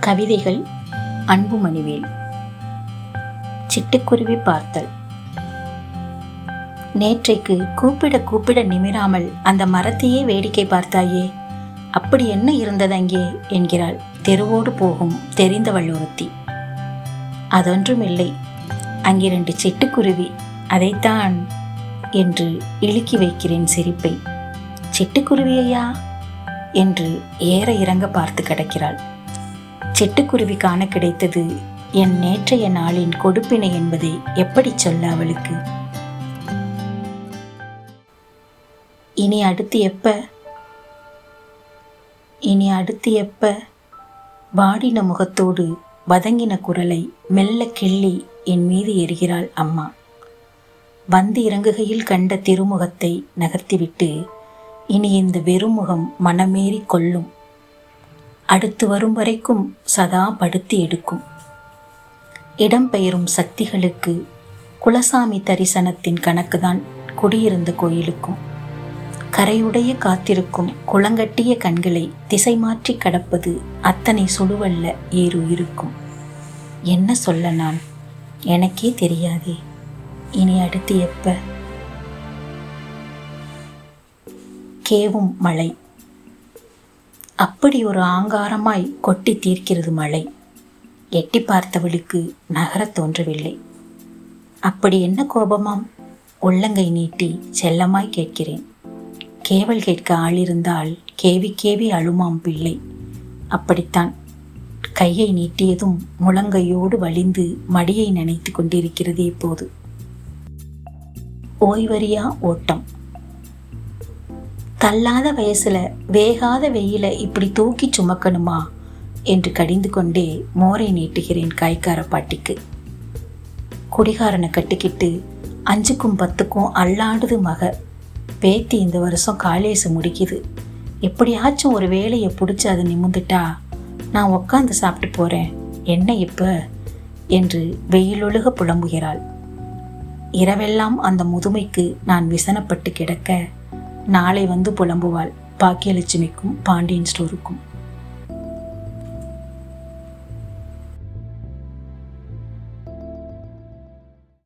கவிதைகள் அன்புமணிவேல். சிட்டுக்குருவி பார்த்தல். நேற்றைக்கு கூப்பிட கூப்பிட நிமிராமல் அந்த மரத்தையே வேடிக்கை பார்த்தாயே, அப்படி என்ன இருந்ததங்கே என்கிறாள் தெருவோடு போகும் தெரிந்தவள் ஒருத்தி. அதொன்றுமில்லை, அங்கே 2 சிட்டுக்குருவி, அதைத்தான் என்று இழுக்கி வைக்கிறேன் சிரிப்பை. சிட்டுக்குருவியையா என்று ஏற இறங்க பார்த்து கிடக்கிறாள். சிட்டுக்குருவி காண கிடைத்தது என் நேற்றைய நாளின் கொடுப்பினை என்பதை எப்படி சொல்ல அவளுக்கு? இனி அடுத்து எப்ப வாடின முகத்தோடு வதங்கின குரலை மெல்ல கிள்ளி என் மீது எறிகிறாள் அம்மா. வந்து இறங்குகையில் கண்ட திருமுகத்தை நகர்த்திவிட்டு, இனி இந்த வெறுமுகம் மனமேறி கொள்ளும், அடுத்து வரும் வரைக்கும் சதா படுத்தி எடுக்கும். இடம்பெயரும் சக்திகளுக்கு குலசாமி தரிசனத்தின் கணக்குதான் குடியிருந்த கோயிலுக்கும். கரையுடைய காத்திருக்கும் குளங்கட்டிய கண்களை திசை மாற்றி கடப்பது அத்தனை சுழுவல்ல ஏறுயிருக்கும். என்ன சொல்ல நான், எனக்கே தெரியாதே. இனி அடுத்து எப்ப? கேவும் மழை. அப்படி ஒரு ஆங்காரமாய் கொட்டி தீர்க்கிறது மழை. எட்டி பார்த்தவளுக்கு நகரத் தோன்றவில்லை. அப்படி என்ன கோபமாம்? உள்ளங்கை நீட்டி செல்லமாய் கேட்கிறேன். கேவல் கேட்க ஆளிருந்தால் கேவி கேவி அழுமாம் பிள்ளை. அப்படித்தான் கையை நீட்டியதும் முழங்கையோடு வலிந்து மடியை நினைத்து கொண்டிருக்கிறது இப்போது. ஓய்வறியா ஓட்டம். தள்ளாத வயசுல வேகாத வெயில இப்படி தூக்கி சுமக்கணுமா என்று கடிந்து கொண்டே மோரை நீட்டுகிறேன் காய்கார பாட்டிக்கு. குடிகாரனை கட்டிக்கிட்டு 5க்கும் 10க்கும் அல்லாடுது மக. பேத்தி இந்த வருஷம் காலேஜ் முடிக்குது. எப்படியாச்சும் ஒரு வேலையை பிடிச்சி அதை நிமிந்துட்டா நான் உக்காந்து சாப்பிட்டு போறேன், என்ன இப்ப என்று வெயிலொழுக புலம்புகிறாள். இரவெல்லாம் அந்த முதுமைக்கு நான் விசனப்பட்டு கிடக்க நாளை வந்து புலம்புவாள் பாக்கியலட்சுமிக்கும் பாண்டியன் ஸ்டோருக்கும்.